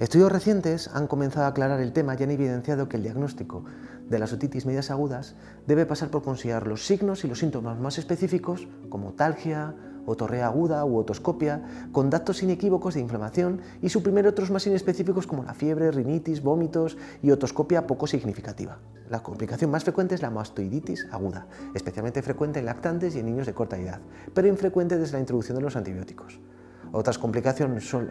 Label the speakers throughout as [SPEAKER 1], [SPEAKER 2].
[SPEAKER 1] Estudios recientes han comenzado a aclarar el tema y han evidenciado que el diagnóstico de las otitis medias agudas debe pasar por considerar los signos y los síntomas más específicos, como otalgia, otorrea aguda u otoscopia, con datos inequívocos de inflamación, y suprimir otros más inespecíficos como la fiebre, rinitis, vómitos y otoscopia poco significativa. La complicación más frecuente es la mastoiditis aguda, especialmente frecuente en lactantes y en niños de corta edad, pero infrecuente desde la introducción de los antibióticos. Otras complicaciones son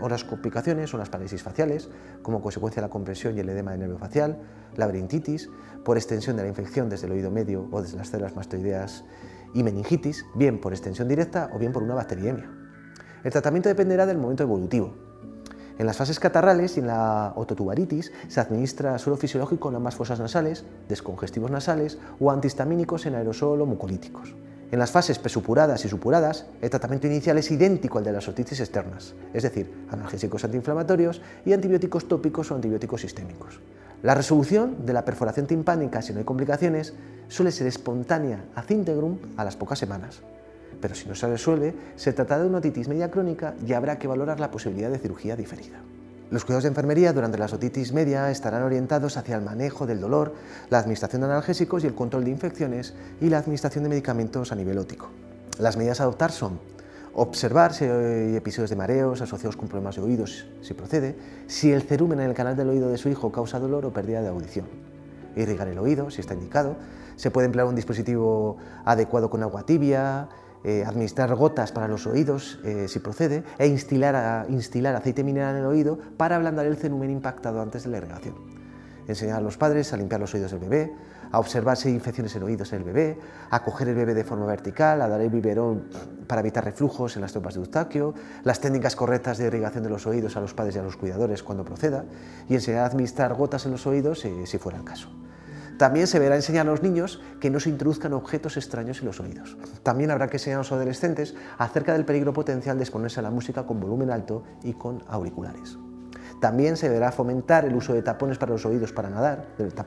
[SPEAKER 1] las parálisis faciales, como consecuencia de la compresión y el edema del nervio facial, la laberintitis, por extensión de la infección desde el oído medio o desde las células mastoideas, y meningitis, bien por extensión directa o bien por una bacteriemia. El tratamiento dependerá del momento evolutivo. En las fases catarrales y en la ototubaritis se administra suero fisiológico en ambas fosas nasales, descongestivos nasales o antihistamínicos en aerosol o mucolíticos. En las fases presupuradas y supuradas, el tratamiento inicial es idéntico al de las otitis externas, es decir, analgésicos antiinflamatorios y antibióticos tópicos o antibióticos sistémicos. La resolución de la perforación timpánica, si no hay complicaciones, suele ser espontánea ad integrum a las pocas semanas. Pero si no se resuelve, se trata de una otitis media crónica y habrá que valorar la posibilidad de cirugía diferida. Los cuidados de enfermería durante las otitis media estarán orientados hacia el manejo del dolor, la administración de analgésicos y el control de infecciones y la administración de medicamentos a nivel óptico. Las medidas a adoptar son observar si hay episodios de mareos asociados con problemas de oídos, si procede, si el cerumen en el canal del oído de su hijo causa dolor o pérdida de audición. Irrigar el oído, si está indicado. Se puede emplear un dispositivo adecuado con agua tibia, administrar gotas para los oídos, si procede, e instilar aceite mineral en el oído para ablandar el cerumen impactado antes de la irrigación. Enseñar a los padres a limpiar los oídos del bebé, a observar si hay infecciones en oídos en el bebé, a coger el bebé de forma vertical, a dar el biberón para evitar reflujos en las trompas de Eustaquio, las técnicas correctas de irrigación de los oídos a los padres y a los cuidadores cuando proceda, y enseñar a administrar gotas en los oídos si fuera el caso. También se deberá enseñar a los niños que no se introduzcan objetos extraños en los oídos. También habrá que enseñar a los adolescentes acerca del peligro potencial de exponerse a la música con volumen alto y con auriculares. También se deberá fomentar el uso de tapones para los oídos para nadar,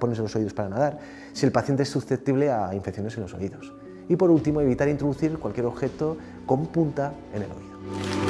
[SPEAKER 1] si el paciente es susceptible a infecciones en los oídos. Y por último, evitar introducir cualquier objeto con punta en el oído.